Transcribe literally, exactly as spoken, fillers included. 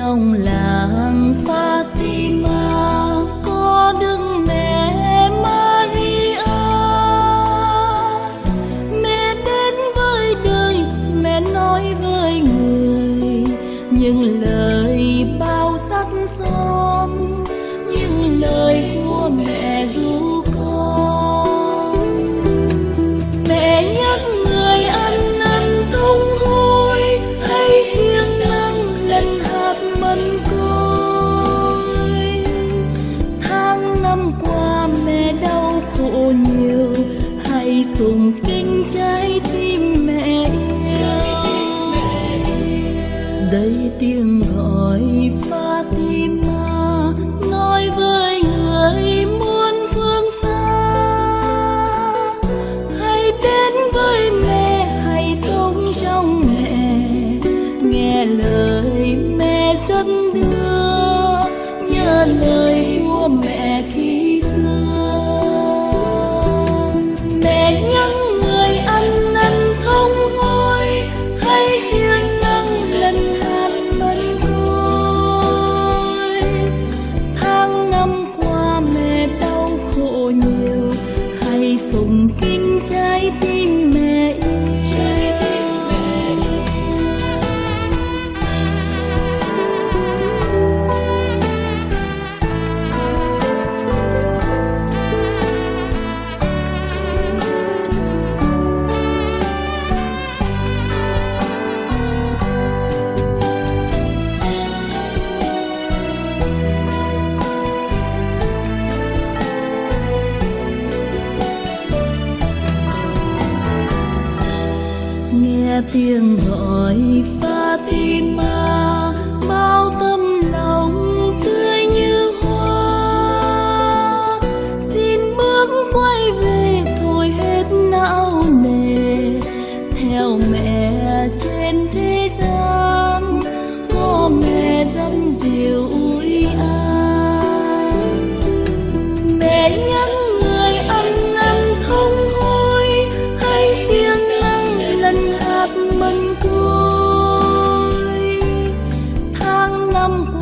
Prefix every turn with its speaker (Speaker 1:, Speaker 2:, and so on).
Speaker 1: trong làng Fatima có Đức Mẹ Maria. Mẹ đến với đời, mẹ nói với người những lời bao sắc son, những lời của mẹ ru con. Mẹ nhắc người ăn năn thông hối, hãy siêng năng lần hạt mân côi. Tháng năm qua mẹ đau khổ nhiều, hãy sùng kính trái tim mẹ yêu. Đây tiếng gọi Fatima nói với người muôn phương xa, hãy đến với mẹ, hãy sống trong mẹ, nghe lời mẹ dẫn đưa, nhớ lời của mẹ khi xưa. Mẹ nhắc người ăn năn thông hối, hãy siêng năng lần hạt mân côi. Tháng năm qua mẹ đau khổ nhiều, hãy sùng kính trái tim mẹ yêu. Nghe tiếng gọi Fatima, bao tâm lòng tươi như hoa. Xin bước quay về thôi hết não nề, theo mẹ trên thế gian, có mẹ dẫn dìu ủi an. Mẹ nhắc người ăn năn thông hối, hãy siêng năng lần hạt mân côi. Tháng năm